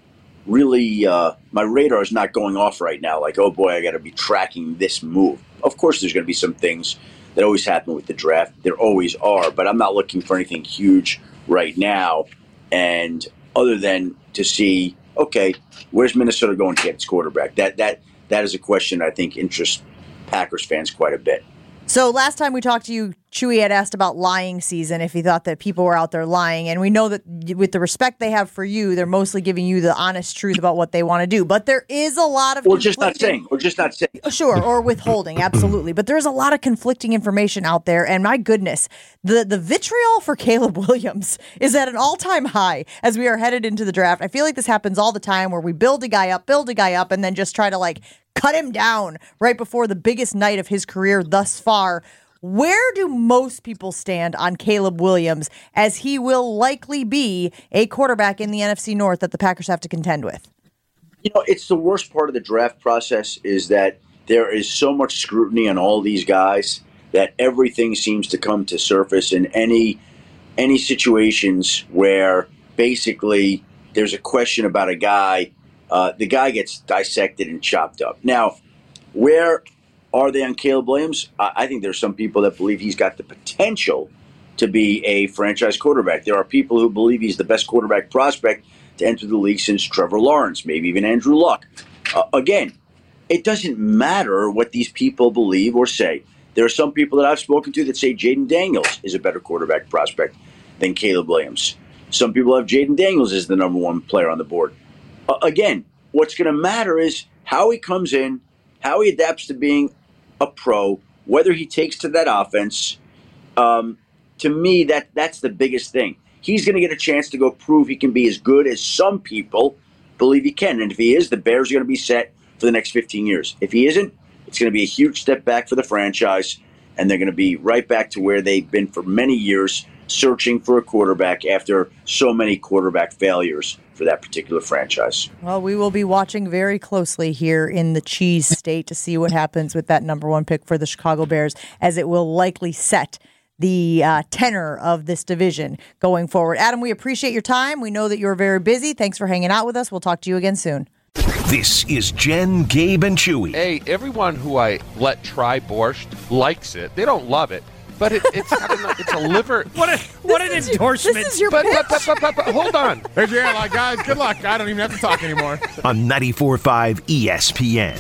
really, uh, my radar is not going off right now like, oh, boy, I got to be tracking this move. Of course, there's going to be some things that always happen with the draft. There always are, but I'm not looking for anything huge right now. And other than to see, okay, where's Minnesota going to get its quarterback? That that That is a question I think interests Packers fans quite a bit. So last time we talked to you, Chewy had asked about lying season, if he thought that people were out there lying. And we know that with the respect they have for you, they're mostly giving you the honest truth about what they want to do. But there is a lot of We're just not saying. We're just not saying. Sure, or withholding, absolutely. But there's a lot of conflicting information out there. And my goodness, the, the vitriol for Caleb Williams is at an all-time high as we are headed into the draft. I feel like this happens all the time where we build a guy up, build a guy up, and then just try to like cut him down right before the biggest night of his career thus far. Where do most people stand on Caleb Williams, as he will likely be a quarterback in the N F C North that the Packers have to contend with? You know, it's the worst part of the draft process is that there is so much scrutiny on all these guys that everything seems to come to surface in any any situations where basically there's a question about a guy. Uh, the guy gets dissected and chopped up. Now, where are they on Caleb Williams? I, I think there's some people that believe he's got the potential to be a franchise quarterback. There are people who believe he's the best quarterback prospect to enter the league since Trevor Lawrence, maybe even Andrew Luck. Uh, again, it doesn't matter what these people believe or say. There are some people that I've spoken to that say Jaden Daniels is a better quarterback prospect than Caleb Williams. Some people have Jaden Daniels as the number one player on the board. Uh, again, what's going to matter is how he comes in, how he adapts to being a pro, whether he takes to that offense. Um, to me, that that's the biggest thing. He's going to get a chance to go prove he can be as good as some people believe he can. And if he is, the Bears are going to be set for the next fifteen years. If he isn't, it's going to be a huge step back for the franchise, and they're going to be right back to where they've been for many years, searching for a quarterback after so many quarterback failures for that particular franchise. Well, we will be watching very closely here in the Cheese State to see what happens with that number one pick for the Chicago Bears, as it will likely set the uh, tenor of this division going forward. Adam, we appreciate your time. We know that you're very busy. Thanks for hanging out with us. We'll talk to you again soon. This is Jen, Gabe, and Chewy. Hey, everyone who I let try borscht likes it. They don't love it, but it, it's got a, it's a liver. What a what an endorsement! This is your but, pitch. but, but, but, but, but hold on. Hey, yeah, like guys, good luck. I don't even have to talk anymore. On ninety-four point five E S P N.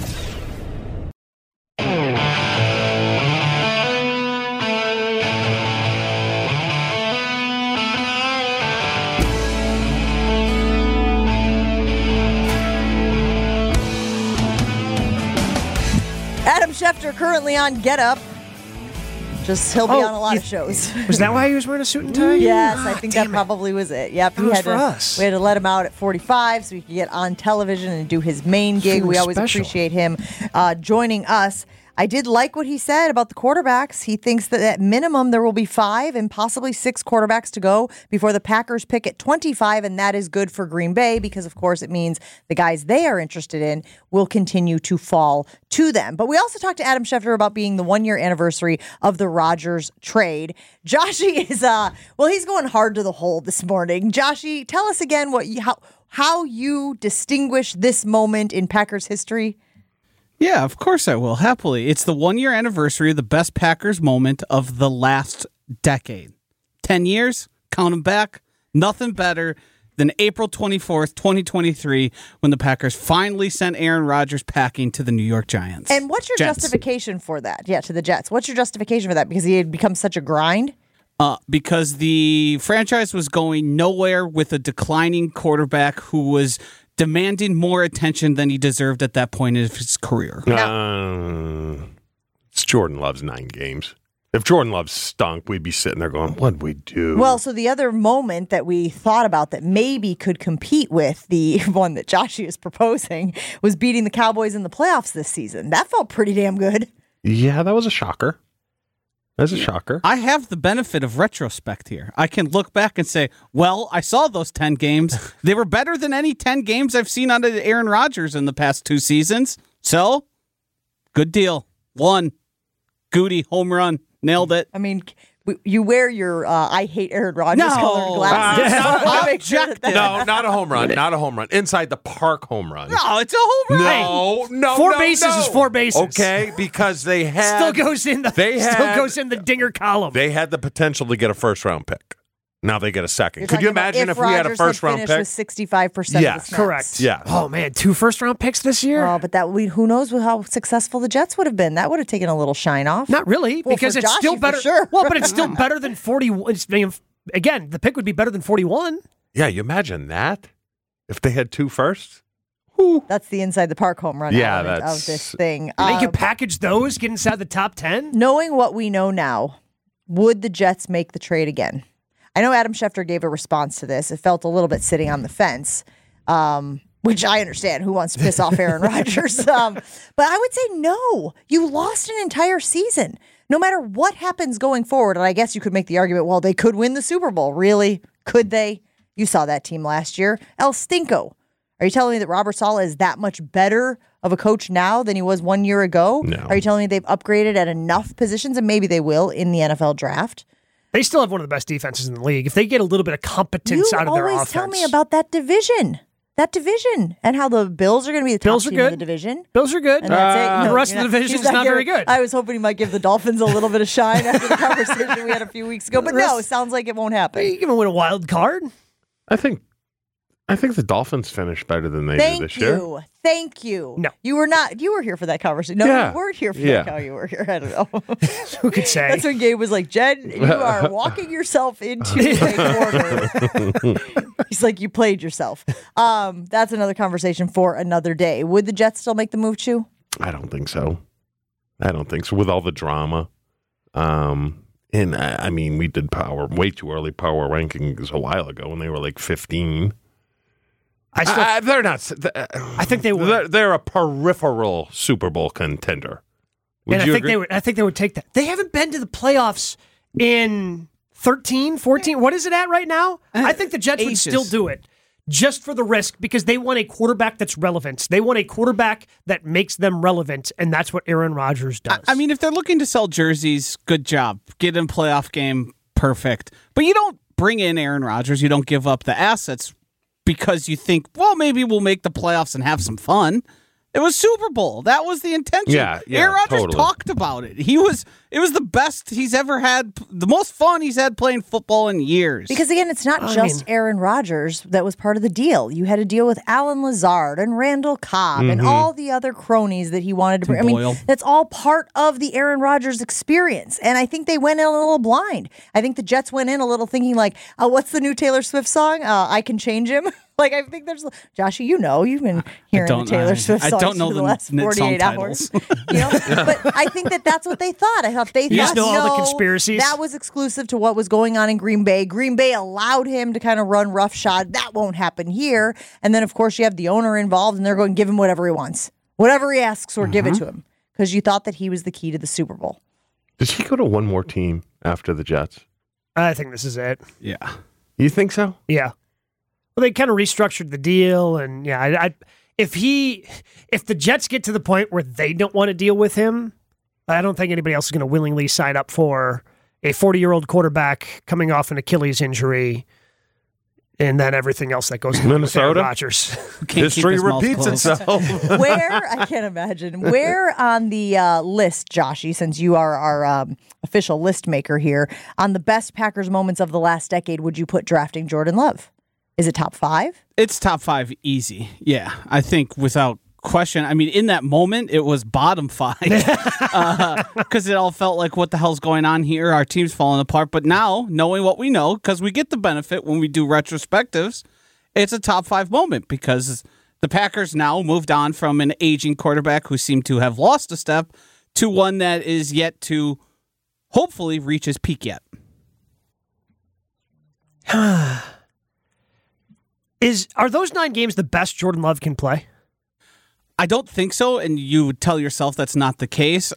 Adam Schefter currently on Get Up. Just he'll be Oh, on a lot you- of shows. Was that why he was wearing a suit and tie? Yes, I Ah, think that damn it. probably was it. Yep, That he was had for to, us. we had to let him out at forty-five so he could get on television and do his main gig. Feeling We always special. appreciate him uh, joining us. I did like what he said about the quarterbacks. He thinks that at minimum there will be five and possibly six quarterbacks to go before the Packers pick at twenty-five, and that is good for Green Bay because, of course, it means the guys they are interested in will continue to fall to them. But we also talked to Adam Schefter about being the one-year anniversary of the Rodgers trade. Joshy is, uh, well, he's going hard to the hole this morning. Joshy, tell us again what you, how, how you distinguish this moment in Packers history. Yeah, of course I will. Happily. It's the one-year anniversary of the best Packers moment of the last decade. Ten years, count them back, nothing better than April twenty-fourth, twenty twenty-three, when the Packers finally sent Aaron Rodgers packing to the New York Giants. And what's your Jets. justification for that? Yeah, to the Jets. What's your justification for that? Because he had become such a grind? Uh, because the franchise was going nowhere with a declining quarterback who was demanding more attention than he deserved at that point of his career. Uh, it's Jordan Love's nine games. If Jordan Love stunk, we'd be sitting there going, what'd we do? Well, so the other moment that we thought about that maybe could compete with the one that Joshy is proposing was beating the Cowboys in the playoffs this season. That felt pretty damn good. Yeah, that was a shocker. That's a shocker. I have the benefit of retrospect here. I can look back and say, well, I saw those ten games. They were better than any ten games I've seen out of Aaron Rodgers in the past two seasons. So, good deal. One. Goody, home run. Nailed it. I mean, w- you wear your uh, I hate Aaron Rodgers No. colored glasses. Uh, So I wanna make sure that that- No, not a home run. Not a home run. Inside the park home run. No, it's a home run. No, no, Four no, bases no. is four bases. Okay, because they had Still goes in the They still had- goes in the dinger column. they had the potential to get a first round pick. Now they get a second. You're Could you talking about imagine if, we had a Rodgers first round finished pick? with sixty-five percent Yes, of the snaps? Correct. Yeah. Oh man, two first round picks this year? Oh, but that we who knows how successful the Jets would have been. That would have taken a little shine off. Not really, Well, because for it's still Joshy, for better. sure. Well, but it's still better than forty. It's, I mean, again, the pick would be better than forty-one. Yeah, you imagine that if they had two firsts. That's the inside the park home run Yeah, element that's- of this thing. They Um, can package those, get inside the top ten. knowing what we know now, would the Jets make the trade again? I know Adam Schefter gave a response to this. It felt a little bit sitting on the fence, um, which I understand. Who wants to piss off Aaron Rodgers? Um, but I would say no. You lost an entire season. No matter what happens going forward, and I guess you could make the argument, well, they could win the Super Bowl. Really? Could they? You saw that team last year. El Stinko. Are you telling me that Robert Saleh is that much better of a coach now than he was one year ago? No. Are you telling me they've upgraded at enough positions, and maybe they will in the N F L draft? They still have one of the best defenses in the league. If they get a little bit of competence You out of their always offense. tell me about that division. That division. And how the Bills are going to be the top Bills are team of the good. division. Bills are good. And that's Uh, it. the rest you're of the division he's is not giving- very good. I was hoping he might give the Dolphins a little bit of shine after the conversation we had a few weeks ago. But no, it sounds like it won't happen. You can win a wild card. I think I think the Dolphins finished better than they Thank did this year. you. Thank you. No. You were not. You were here for that conversation. No, Yeah. you weren't here for Yeah. that. How you were here. I don't know. Who could say? That's when Gabe was like, Jen, you are walking yourself into a corner. He's like, you played yourself. Um, that's another conversation for another day. Would the Jets still make the move, Chew? I don't think so. I don't think so. With all the drama, um, and I, I mean, we did power way too early power rankings a while ago, and they were like fifteen. I still, Uh, they're not. I think they would. They're, they're a peripheral Super Bowl contender. Would and I you think agree? they would. I think they would take that. They haven't been to the playoffs in thirteen, fourteen. What is it at right now? I think the Jets would Ages. still do it just for the risk because they want a quarterback that's relevant. They want a quarterback that makes them relevant, and that's what Aaron Rodgers does. I mean, if they're looking to sell jerseys, good job. Get in a playoff game, perfect. But you don't bring in Aaron Rodgers. You don't give up the assets because you think, well, maybe we'll make the playoffs and have some fun. It was Super Bowl. That was the intention. Yeah, yeah, Aaron Rodgers totally. talked about it. He was. It was the best he's ever had, the most fun he's had playing football in years. Because again, it's not I just mean- Aaron Rodgers that was part of the deal. You had to deal with Alan Lazard and Randall Cobb and all the other cronies that he wanted to bring. I mean, Boyle. that's all part of the Aaron Rodgers experience. And I think they went in a little blind. I think the Jets went in a little thinking like, oh, what's the new Taylor Swift song? Uh, I Can Change Him. Like, I think there's, Joshy, you know, you've been hearing the don't- Taylor I- Swift I songs don't know for the the last n- song forty-eight hours. You know? But I think that that's what they thought. I thought they You thought, just know all the no, conspiracies? that was exclusive to what was going on in Green Bay. Green Bay allowed him to kind of run roughshod. That won't happen here. And then, of course, you have the owner involved, and they're going to give him whatever he wants. Whatever he asks, or give it to him. Because you thought that he was the key to the Super Bowl. Does he go to one more team after the Jets? I think this is it. yeah. You think so? Yeah. Well, they kind of restructured the deal, and yeah, I, I, if he, if the Jets get to the point where they don't want to deal with him, I don't think anybody else is going to willingly sign up for a forty-year-old quarterback coming off an Achilles injury. And then everything else that goes on Minnesota? with Aaron Rodgers. History repeats itself. Where, I can't imagine, where on the uh, list, Joshy, since you are our um, official list maker here, on the best Packers moments of the last decade, would you put drafting Jordan Love? Is it top five? It's top five easy. Yeah, I think without question. I mean, in that moment, it was bottom five because uh, it all felt like, what the hell's going on here? Our team's falling apart. But now, knowing what we know, because we get the benefit when we do retrospectives, it's a top five moment because the Packers now moved on from an aging quarterback who seemed to have lost a step to one that is yet to hopefully reach his peak yet. Is Are those nine games the best Jordan Love can play? I don't think so, and you would tell yourself that's not the case.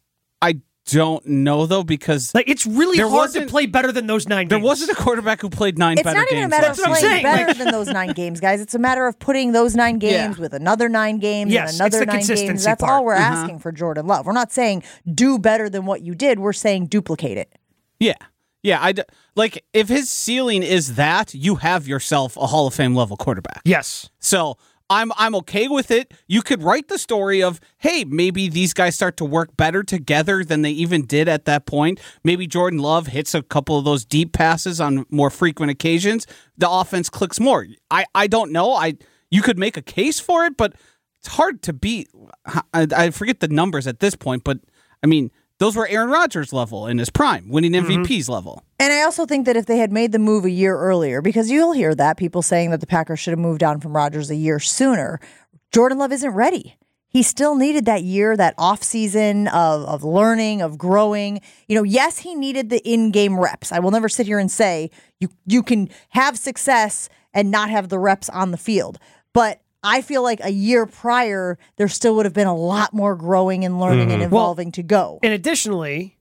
I don't know, though, because like it's really hard to play better than those nine games. There wasn't a quarterback who played nine it's better games. It's not even a matter of last playing season. better than those nine games, guys. It's a matter of putting those nine games Yeah. with another nine games Yes, and another it's the nine consistency games. That's part. all we're Uh-huh. asking for Jordan Love. We're not saying do better than what you did. We're saying duplicate it. Yeah. Yeah, I like if his ceiling is that, you have yourself a Hall of Fame level quarterback. Yes. So I'm I'm okay with it. You could write the story of, hey, maybe these guys start to work better together than they even did at that point. Maybe Jordan Love hits a couple of those deep passes on more frequent occasions. The offense clicks more. I, I don't know. I you could make a case for it, but it's hard to beat. I, I forget the numbers at this point, but I mean, those were Aaron Rodgers level in his prime, winning M V Ps mm-hmm. level. And I also think that if they had made the move a year earlier, because you'll hear that, people saying that the Packers should have moved on from Rodgers a year sooner, Jordan Love isn't ready. He still needed that year, that offseason of, of learning, of growing. You know, yes, he needed the in-game reps. I will never sit here and say you you can have success and not have the reps on the field. But I feel like a year prior, there still would have been a lot more growing and learning mm-hmm. and evolving well, to go. And additionally,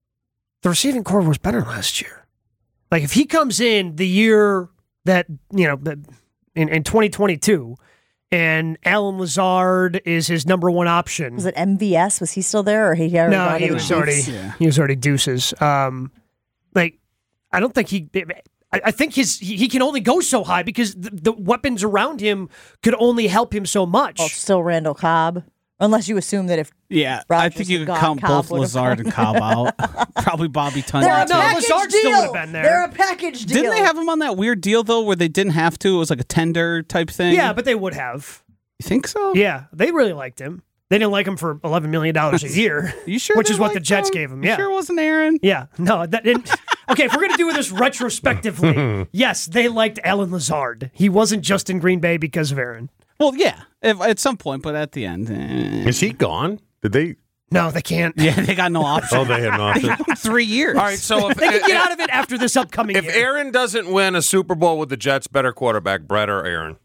the receiving core was better last year. Like if he comes in the year that, you know, in, in twenty twenty-two, and Alan Lazard is his number one option. Was it M V S? Was he still there? Or he already no, he was already, yeah. he was already deuces. Um, like, I don't think he... I think his he, he can only go so high because the, the weapons around him could only help him so much. Oh, still Randall Cobb, unless you assume that if yeah, Rodgers I think you could gone, count Cobb both Lazard and Cobb out. Probably Bobby Tunyon. They're a no, package Lazard deal. still would have been there. They're a package deal. Didn't they have him on that weird deal though, where they didn't have to? It was like a tender type thing. Yeah, but they would have. You think so? Yeah, they really liked him. They didn't like him for eleven million dollars a year. You sure? Which is what the him? Jets gave him. Yeah, you sure wasn't Aaron? Yeah, no, that didn't. Okay, if we're gonna do this retrospectively, yes, they liked Alan Lazard. He wasn't just in Green Bay because of Aaron. Well, yeah, if, at some point, but at the end, eh. Is he gone? Did they? No, they can't. Yeah, they got no option. Oh, they had no option. Three years. All right, so if they can get out of it after this upcoming if year. If Aaron doesn't win a Super Bowl with the Jets, better quarterback, Brett or Aaron?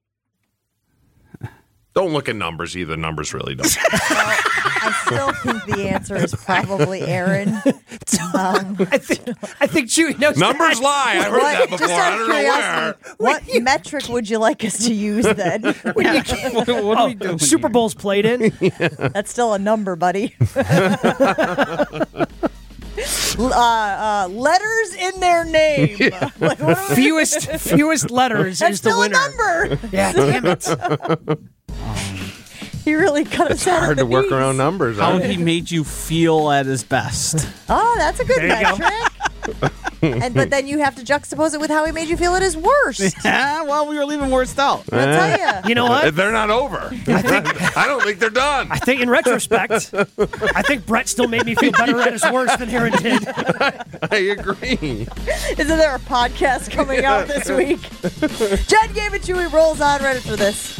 Don't look at numbers either. Numbers really don't. Well, I still think the answer is probably Aaron. Um, I think I think Chewy knows numbers that. lie. I heard what, that before. Just out I of don't know where. What metric would you like us to use then? what, what are oh, we doing? Super here? Bowl's played in. Yeah. That's still a number, buddy. Uh, uh, letters in their name. Yeah. Like, fewest fewest letters That's is the still winner. A number. Yeah, damn it. He really cut us it's out hard of the to work knees. around numbers. How Huh? he made you feel at his best. Oh, that's a good There you go. metric. And but then you have to juxtapose it with how he made you feel at his worst. Yeah, well, we were leaving worst out. I'll tell you. You know what? They're not over. I, think, I don't think they're done. I think in retrospect, I think Brett still made me feel better at his worst than Aaron did. I agree. Isn't there a podcast coming out this week? Jen gave it to you. He rolls on right after this.